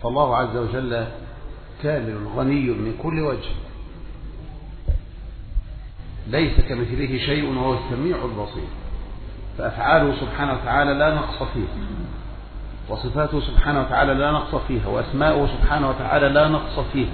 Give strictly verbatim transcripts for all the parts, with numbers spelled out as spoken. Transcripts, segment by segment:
فالله عز وجل كامل غني من كل وجه، ليس كمثله شيء وهو السميع البصير، فأفعاله سبحانه وتعالى لا نقص فيها، وصفاته سبحانه وتعالى لا نقص فيها، وأسماؤه سبحانه وتعالى لا نقص فيها،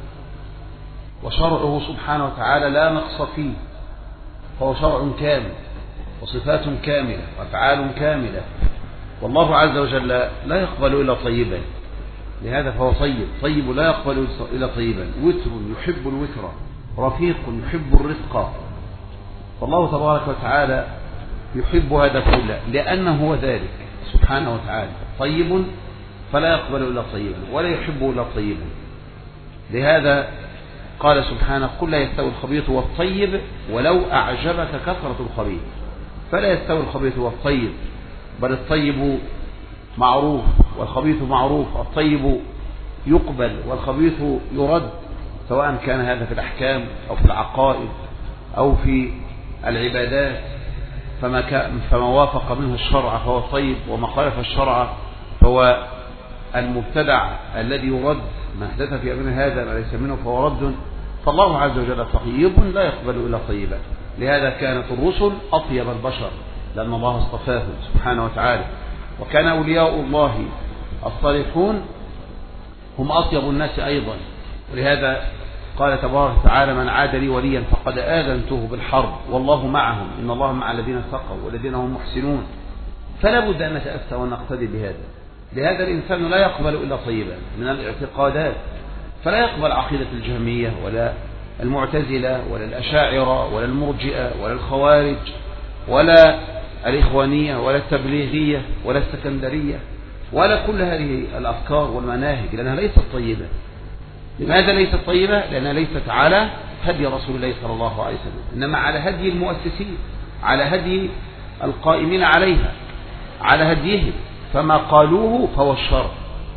وشرعه سبحانه وتعالى لا نقص فيه، فهو شرع كامل وصفات كاملة وأفعال كاملة. والله عز وجل لا يقبل إلا طيبا، لهذا فهو طيب، طيب لا يقبل إلا طيبا، وتر يحب الوتر، رفيق يحب الرفق. فالله تبارك وتعالى يحب هذا كله لأنه هو ذلك سبحانه وتعالى طيب، فلا يقبل إلا طيبا ولا يحب إلا طيبا. لهذا قال سبحانه: قل لا يستوي الخبيث والطيب ولو أعجبك كثرة الخبيث. فلا يستوي الخبيث والطيب، بل الطيب معروف والخبيث معروف، الطيب يقبل والخبيث يرد، سواء كان هذا في الأحكام أو في العقائد أو في العبادات. فما, كان فما وافق منه الشرع فهو طيب، وما خالف الشرع فهو المبتدع الذي يرد، ما حدث في أمرنا هذا ما ليس منه فهو رد. فالله عز وجل طيب لا يقبل إلا طيبا. لهذا كانت الرسل أطيب البشر، لأن الله اصطفاهم سبحانه وتعالى. وكان أولياء الله الصالحون هم أطيب الناس أيضا. ولهذا قال تبارك وتعالى: من عاد لي وليا فقد آذنته بالحرب والله معهم إن الله مع الذين اتقوا والذين هم محسنون. فلا بد أن نتأسى ونقتدي بهذا. لهذا الإنسان لا يقبل إلا طيبا من الاعتقادات، فلا يقبل عقيدة الجهمية ولا المعتزلة ولا الأشاعرة ولا المرجئة ولا الخوارج ولا الإخوانية ولا التبليغية ولا السكندرية ولا كل هذه الأفكار والمناهج، لأنها ليست طيبة. لماذا ليست طيبة؟ لأنها ليست على هدي رسول الله صلى الله عليه وسلم، إنما على هدي المؤسسين، على هدي القائمين عليها، على هديهم. فما قالوه فهو الشرع،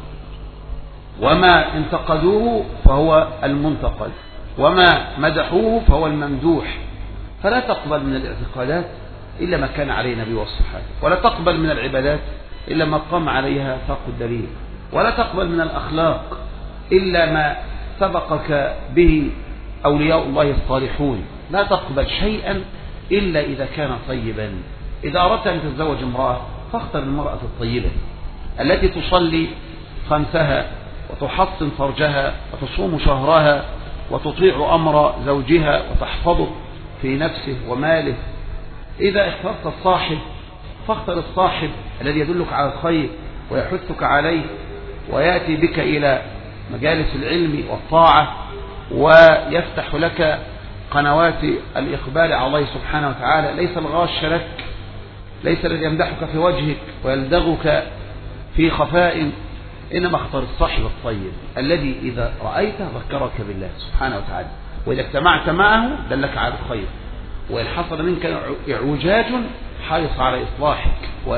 وما انتقدوه فهو المنتقد، وما مدحوه فهو الممدوح. فلا تقبل من الاعتقادات إلا ما كان عليه النبي والصحابة، ولا تقبل من العبادات إلا ما قام عليها ساق الدليل، ولا تقبل من الأخلاق إلا ما سبقك به أولياء الله الصالحون. لا تقبل شيئا إلا إذا كان طيبا. إذا أردت أن تتزوج امرأة فاختر المرأة الطيبة التي تصلي خمسها وتحصن فرجها وتصوم شهرها وتطيع أمر زوجها وتحفظه في نفسه وماله. إذا اخترت الصاحب فاختر الصاحب الذي يدلك على الخير ويحثك عليه ويأتي بك إلى مجالس العلم والطاعة، ويفتح لك قنوات الإقبال على الله سبحانه وتعالى. ليس الغاش لك، ليس الذي يمدحك في وجهك ويلدغك في خفاء، إنما اختر الصاحب الطيب الذي إذا رأيته ذكرك بالله سبحانه وتعالى، وإذا اجتمعت معه دلك على الخير، وإن حصل منك إعوجاج حرص على إصلاحك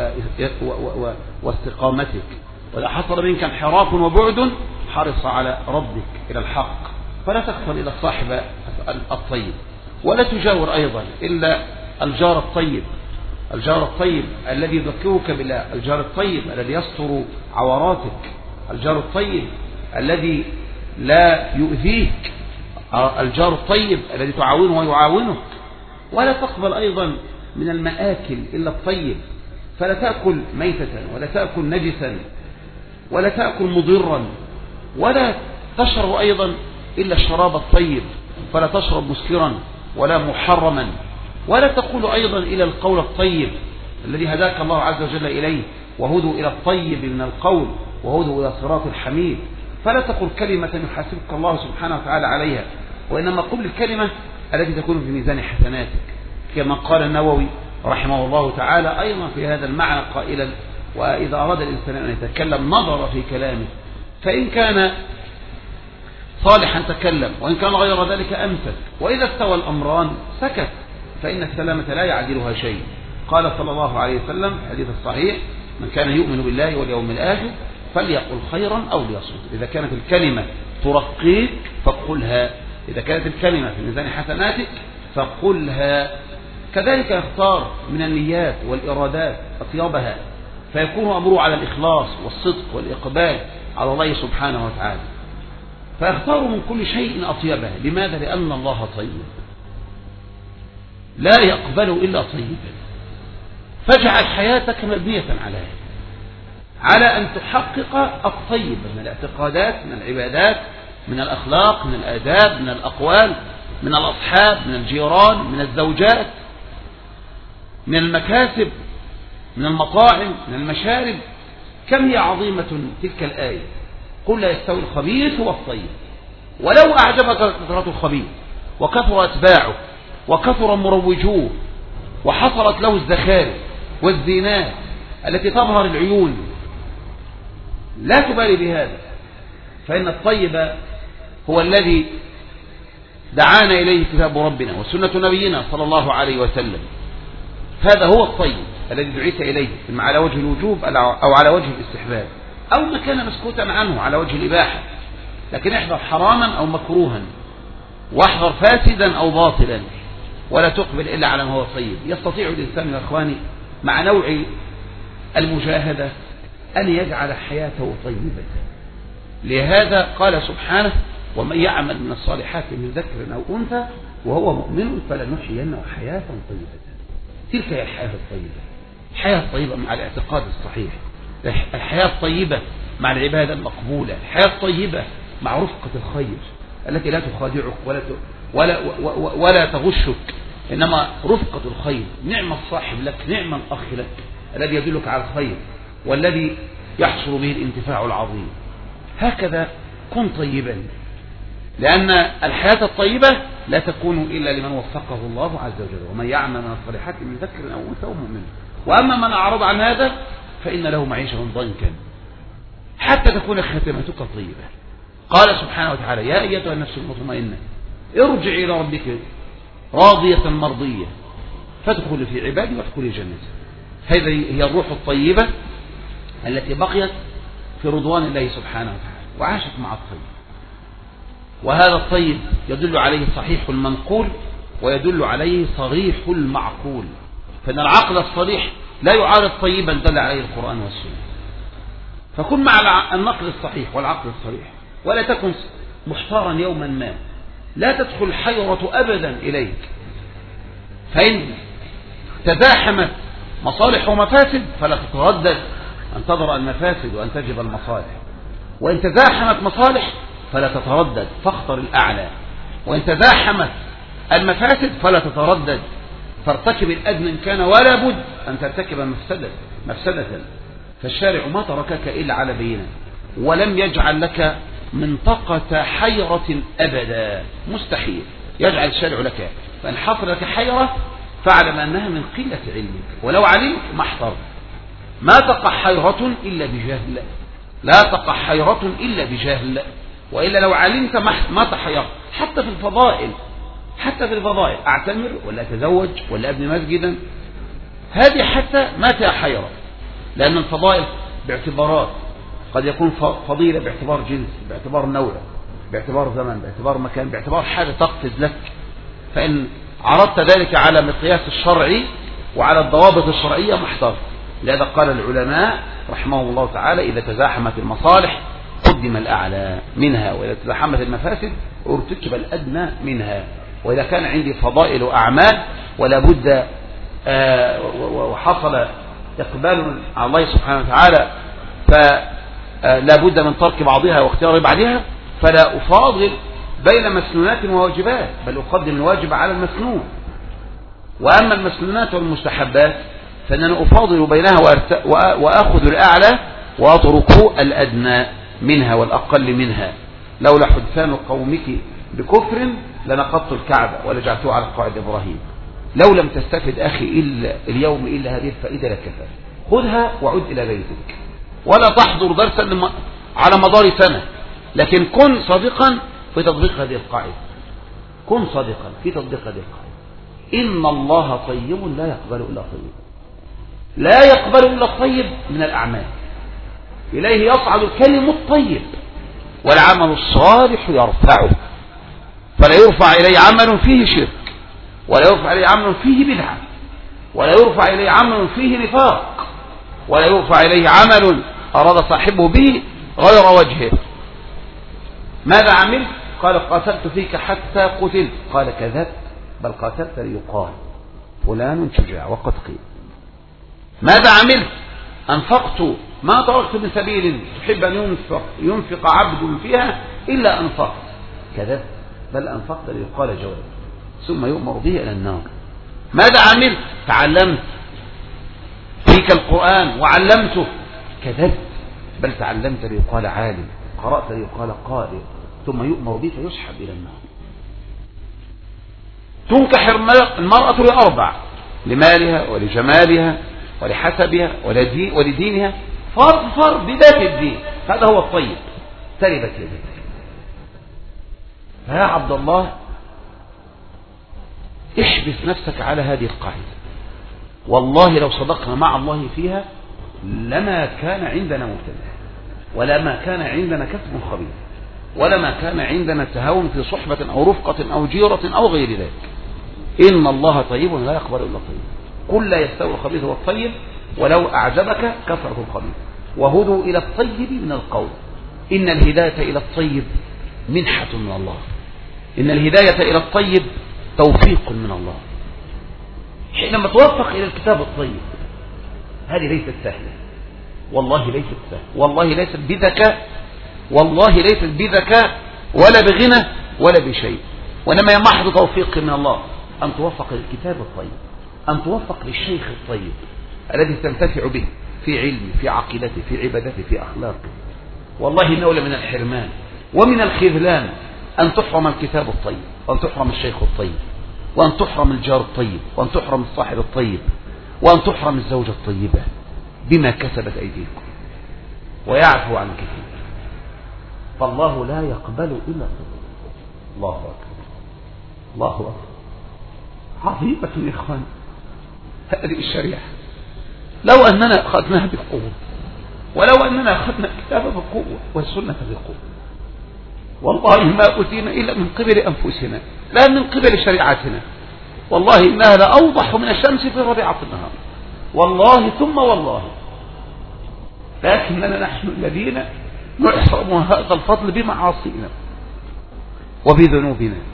واستقامتك، وإذا حصل منك انحراف وبعد حرص على ردك إلى الحق. فلا تقبل إلى الصاحب الطيب، ولا تجاور أيضا إلا الجار الطيب، الجار الطيب الذي يذكرك بالله، الجار الطيب الذي يستر عوراتك، الجار الطيب الذي لا يؤذيك، الجار الطيب الذي تعاونه ويعاونك. ولا تقبل أيضا من المآكل إلا الطيب، فلا تأكل ميتة ولا تأكل نجسا ولا تأكل مضرا، ولا تشرب أيضا إلا الشراب الطيب، فلا تشرب مسكرا ولا محرما. ولا تقول أيضا إلى القول الطيب الذي هداك الله عز وجل إليه، وهدوا إلى الطيب من القول وهدوا إلى صراط الحميد. فلا تقل كلمة يحاسبك الله سبحانه وتعالى عليها، وإنما قل الكلمة التي تكون في ميزان حسناتك، كما قال النووي رحمه الله تعالى أيضا في هذا المعنى قائلا: وإذا أراد الإنسان أن يتكلم نظر في كلامه، فإن كان صالحا تكلم وإن كان غير ذلك أمسك، وإذا استوى الأمران سكت، فإن السلامة لا يعدلها شيء. قال صلى الله عليه وسلم حديث الصحيح: من كان يؤمن بالله واليوم الآخر فليقل خيرا أو ليصمت. إذا كانت الكلمة ترقيك فقلها، إذا كانت الكلمة في ميزان حسناتك فقلها. كذلك يختار من النيات والإرادات أطيبها، فيكون أمره على الإخلاص والصدق والإقبال على الله سبحانه وتعالى، فيختار من كل شيء أطيبه. لماذا؟ لأن الله طيب لا يقبل إلا طيبا. فاجعل حياتك مبنية على هذا، على أن تحقق الطيب من الاعتقادات، من العبادات، من الأخلاق، من الآداب، من الأقوال، من الأصحاب، من الجيران، من الزوجات، من المكاسب، من المطاعم، من المشارب. كم هي عظيمة تلك الآية: قل لا يستوي الخبيث والطيب. ولو أعجبك كثرة الخبيث وكثر أتباعه وكثر مروجوه وحصلت له الزخارف والزينات التي تظهر العيون، لا تبالي بهذا، فإن الطيب هو الذي دعانا إليه كتاب ربنا وسنة نبينا صلى الله عليه وسلم. هذا هو الطيب الذي دعيت إليه، إما على وجه الوجوب أو على وجه الاستحباب، أو ما كان مسكوتا عنه على وجه الإباحة. لكن احذر حراما أو مكروها، واحذر فاسدا أو باطلا، ولا تقبل إلا على ما هو طيب. يستطيع الإنسان يا إخواني مع نوع المجاهدة أن يجعل حياته طيبة. لهذا قال سبحانه: ومن يعمل من الصالحات من ذكر أو أنثى وهو مؤمن فلنحيينه حياة طيبة. تلك هي الحياة الطيبة، الحياة الطيبة مع الاعتقاد الصحيح، الحياة الطيبة مع العبادة المقبولة، الحياة الطيبة مع رفقة الخير التي لا تخادعك ولا ولا ولا تغشك، إنما رفقة الخير. نعم الصاحب لك، نعم الأخ لك الذي يدلك على الخير والذي يحصل به الانتفاع العظيم. هكذا كن طيبا، لأن الحياة الطيبة لا تكون إلا لمن وفقه الله عز وجل. ومن يعمل من الصالحات من ذكر أو أنثى وهو مؤمن. وأما من أعرض عن هذا فإن له معيشة ضنكا حتى تكون خاتمتك طيبة. قال سبحانه وتعالى: يا أيتها النفس المطمئنة ارجع إلى ربك راضية مرضية فادخل في عبادي وادخلي جنتي. هذه هي الروح الطيبة التي بقيت في رضوان الله سبحانه وتعالى وعاشت مع الطيب. وهذا الطيب يدل عليه صحيح المنقول ويدل عليه صريح المعقول، فإن العقل الصريح لا يعارض طيبا دل عليه القرآن والسنة. فكن مع النقل الصحيح والعقل الصريح، ولا تكن محتارا يوما ما. لا تدخل الحيرة أبدا إليك، فإن تزاحمت مصالح ومفاسد فلا تتردد أن تضرأ المفاسد وأن تجب المصالح، وإن تزاحمت مصالح فلا تتردد فاختر الأعلى، وإن تزاحمت المفاسد فلا تتردد فارتكب الأدنى إن كان، ولا بد أن ترتكب مفسدة مفسدة. فالشارع ما تركك إلا على بينة، ولم يجعل لك منطقة حيرة أبدا، مستحيل يجعل الشارع لك. فإن حصل لك حيرة فاعلم أنها من قلة علمك، ولو علمت ما احترت. ما تقع حيرة إلا بجهل، لا تقع حيرة إلا بجهل، وإلا لو علمت ما تحيرت. حتى في الفضائل، حتى في الفضائل أعتمر ولا أتزوج ولا أبني مسجدا، هذه حتى ما فيها حيرة، لأن الفضائل باعتبارات، قد يكون فضيلة باعتبار جنس، باعتبار نوع، باعتبار زمن، باعتبار مكان، باعتبار حاجة تقفز لك. فإن عرضت ذلك على مقياس الشرعي وعلى الضوابط الشرعية محتار. لذا قال العلماء رحمهم الله تعالى: إذا تزاحمت المصالح قدم الأعلى منها، وإذا تزاحمت المفاسد ارتكب الأدنى منها. وإذا كان عندي فضائل وأعمال ولا بد آه وحصل إقبال على الله سبحانه وتعالى فلا بد من ترك بعضها واختيار بعضها، فلا أفاضل بين مسنونات وواجبات، بل أقدم الواجب على المسنون. وأما المسنونات والمستحبات فإنني أفاضل بينها وأخذ الأعلى وأترك الأدنى منها والأقل منها. لولا حدثان قومك بكفر لنقضت الكعبة ولجعلته على قواعد إبراهيم. لو لم تستفد أخي إلا اليوم إلا هذه الفائدة لكفى، خذها وعد إلى بيتك، ولا تحضر درسا على مدار سنة، لكن كن صادقا في تطبيق هذه القاعدة. كن صادقا في تطبيق هذه القاعدة. إن الله طيب لا يقبل إلا طيب، لا يقبل إلا الطيب من الأعمال. إليه يصعد الكلم الطيب والعمل الصالح يرفعه، فلا يرفع إليه عمل فيه شرك، ولا يرفع إليه عمل فيه بدعة، ولا يرفع إليه عمل فيه نفاق، ولا يرفع إليه عمل أراد صاحبه به غير وجهه. ماذا عملت؟ قال قاتلت فيك حتى قتلت. قال كذبت، بل قاتلت ليقال فلان شجاع وقد قيل. ماذا عملت؟ أنفقت، ما تركت من سبيل تحب أن ينفق, ينفق عبد فيها إلا أنفقت. كذبت، بل أنفقت ليقال جواب، ثم يؤمر به إلى النار. ماذا عملت؟ تعلمت فيك القرآن وعلمته. كذبت، بل تعلمت ليقال عالم، قرأت ليقال قارئ، ثم يؤمر به فيسحب إلى النار. تنكح المرأة لأربع: لمالها ولجمالها ولحسبها ولدينها، فاظفر بذات الدين، هذا هو الطيب، تربت يديك. فيا عبد الله احبس نفسك على هذه القاعدة، والله لو صدقنا مع الله فيها لما كان عندنا مبتدع، ولما كان عندنا كسب خبيث، ولما كان عندنا تهاون في صحبة أو رفقة أو جيرة أو غير ذلك. إن الله طيب لا يقبل إلا طيب، قل لا يستوي الخبيث والطيب ولو أعجبك كثرة الخبيث، وهدوا إلى الطيب من القول. إن الهداية إلى الطيب منحة من الله، إن الهداية إلى الطيب توفيق من الله. حينما توفق إلى الكتاب الطيب، هذه ليست سهلة، والله ليست سهلة، والله ليست بذكاء، والله ليست بذكاء ولا بغنى ولا بشيء، وإنما محض توفيق من الله أن توفق للكتاب الطيب، أن توفق للشيخ الطيب الذي تنتفع به في علمه، في عقيدته، في عبادته، في أخلاقه. والله إنه لمن الحرمان ومن الخذلان أن تحرم الكتاب الطيب، وأن تحرم الشيخ الطيب، وأن تحرم الجار الطيب، وأن تحرم الصاحب الطيب، وأن تحرم الزوجة الطيبة بما كسبت أيديكم، ويعفو عن كثير. فالله لا يقبل إلا الطيب. الله أكبر، الله أكبر، عظيمة يا إخوان هذه الشريعة. لو أننا أخذناها بقوة، ولو أننا أخذنا الكتاب بقوة والسنة بقوة، والله ما أتينا إلا من قبل أنفسنا لا من قبل شريعتنا. والله إنها لأوضح من الشمس في ربيعة النهار، والله ثم والله. لكننا نحن الذين نحرم هذا الفضل بمعاصينا وبذنوبنا.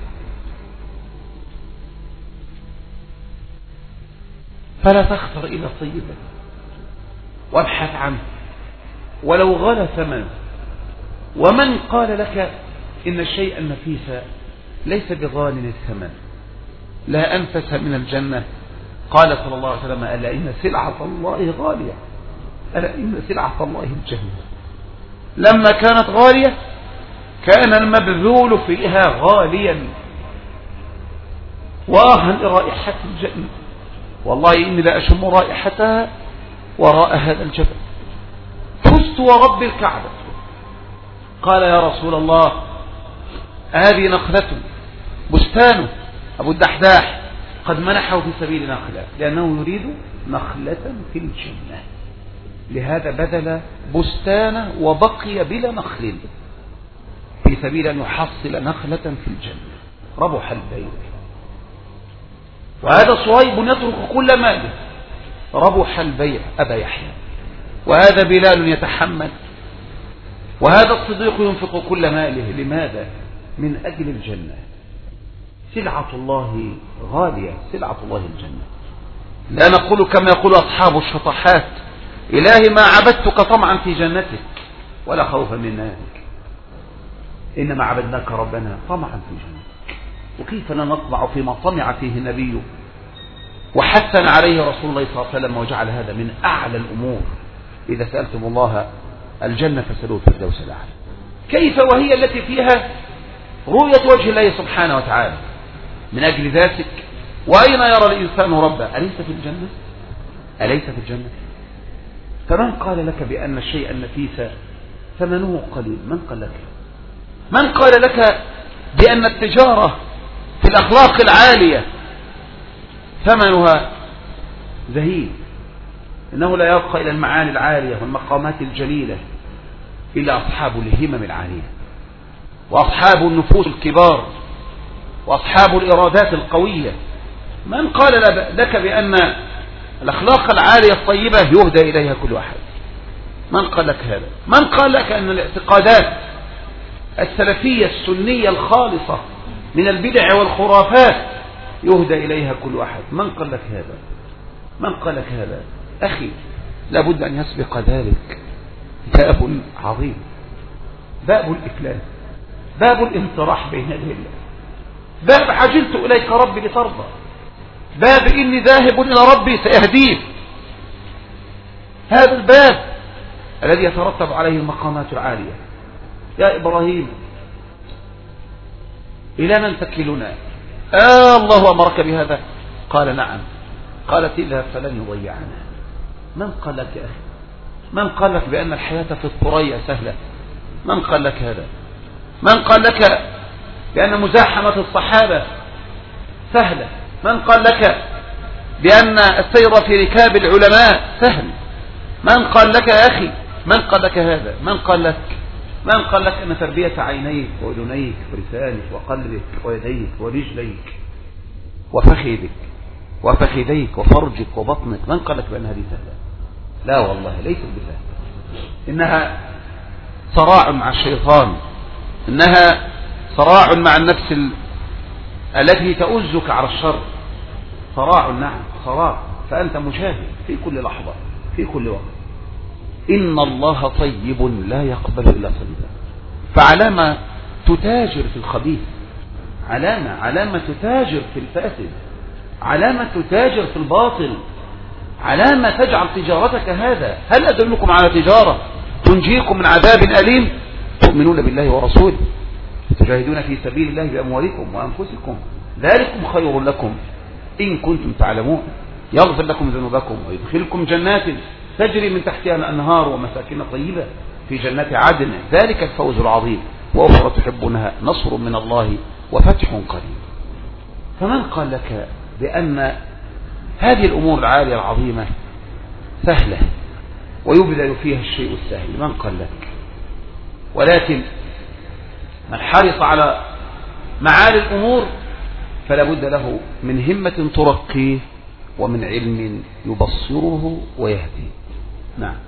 فلا تخطر إلى طيبا وابحث عنه ولو غلى ثمنه. ومن قال لك إن الشيء النفيس ليس بغال الثمن، لا أنفس من الجنة. قال صلى الله عليه وسلم: ألا إن سلعة الله غالية، ألا إن سلعة الله الجنة. لما كانت غالية كان المبذول فيها غاليا. واها لرائحة الجنة، والله إني لا أشم رائحتها وراء هذا الجبل. فزت ورب الكعبة. قال: يا رسول الله، هذه نخلة بستانه أبو الدحداح قد منحه في سبيل نخلة، لأنه يريد نخلة في الجنة، لهذا بذل بستانه وبقي بلا نخل في سبيل أن يحصل نخلة في الجنة. ربح البيع. وهذا صهيب يترك كل ماله، ربح البيع أبا يحيى. وهذا بلال يتحمل، وهذا الصديق ينفق كل ماله. لماذا؟ من أجل الجنة. سلعة الله غالية، سلعة الله الجنة. لا نقول كما يقول أصحاب الشطحات: إلهي ما عبدتك طمعا في جنتك ولا خوفا من نارك، إنما عبدناك ربنا طمعا في جنتك. وكيف لا نطمع فيما طمع فيه النبي وحثنا عليه رسول الله صلى الله عليه وسلم، وجعل هذا من أعلى الأمور: إذا سألتم الله الجنة فسألوه الفردوس الأعلى. كيف وهي التي فيها رؤية وجه الله سبحانه وتعالى؟ من أجل ذلك وأين يرى الإنسان ربه؟ أليس في الجنة؟ أليس في الجنة؟ فمن قال لك بأن الشيء النفيس ثمنه قليل؟ من قال لك؟ من قال لك بأن التجارة في الأخلاق العالية ثمنها زهيد؟ إنه لا يبقى إلى المعاني العالية والمقامات الجليلة إلا أصحاب الهمم العالية، وأصحاب النفوس الكبار، وأصحاب الإرادات القوية. من قال لك بأن الأخلاق العالية الطيبة يهدى إليها كل أحد؟ من قال لك هذا؟ من قال لك أن الاعتقادات السلفية السنية الخالصة من البدع والخرافات يهدى إليها كل أحد؟ من قال لك هذا؟ من قال لك هذا؟ أخي، لابد أن يسبق ذلك باب عظيم، باب الإفلاس، باب الانطراح بين يدي الله، باب عجلت إليك ربي لترضى، باب إني ذاهب إلى ربي سيهدين. هذا الباب الذي يترتب عليه المقامات العالية. يا إبراهيم إلى من تكلنا؟ آه الله أمرك بهذا؟ قال نعم. قالت اذهب فلن يضيعنا. من قال لك يا أخي؟ من قال لك بأن الحياة في الثريا سهلة؟ من قال لك هذا؟ من قال لك بأن مزاحمة الصحابة سهلة؟ من قال لك بأن السير في ركاب العلماء سهل؟ من قال لك يا أخي؟ من قال لك هذا؟ من قال لك من قال لك أن تربية عينيك وأذنيك ولسانك وقلبك ويديك ورجليك وفخذك وفخذيك وفرجك وبطنك، من قال لك بأن هذه سهلة؟ لا والله ليست بسهلة. إنها صراع مع الشيطان، إنها صراع مع النفس ال... التي تؤزك على الشر. صراع، نعم صراع، فأنت مشاهد في كل لحظة في كل وقت. إن الله طيب لا يقبل إلا طيبا. فعلامة تتاجر في الخبيث، علامة علامة تتاجر في الفاسد، علامة تتاجر في الباطل، علامة تجعل تجارتك هذا. هل أدلكم على تجارة تنجيكم من عذاب أليم؟ تؤمنون بالله ورسوله، تجاهدون في سبيل الله بأموالكم وأنفسكم، ذلكم خير لكم إن كنتم تعلمون، يغفر لكم ذنوبكم ويدخلكم جنات تجري من تحتها الأنهار ومساكن طيبة في جنات عدن، ذلك الفوز العظيم. وأخرى تحبونها نصر من الله وفتح قريب. فمن قال لك بأن هذه الأمور العالية العظيمة سهلة ويبذل فيها الشيء السهل؟ من قال لك؟ ولكن من حرص على معالي الأمور فلا بد له من همة ترقيه ومن علم يبصره ويهديه. نعم.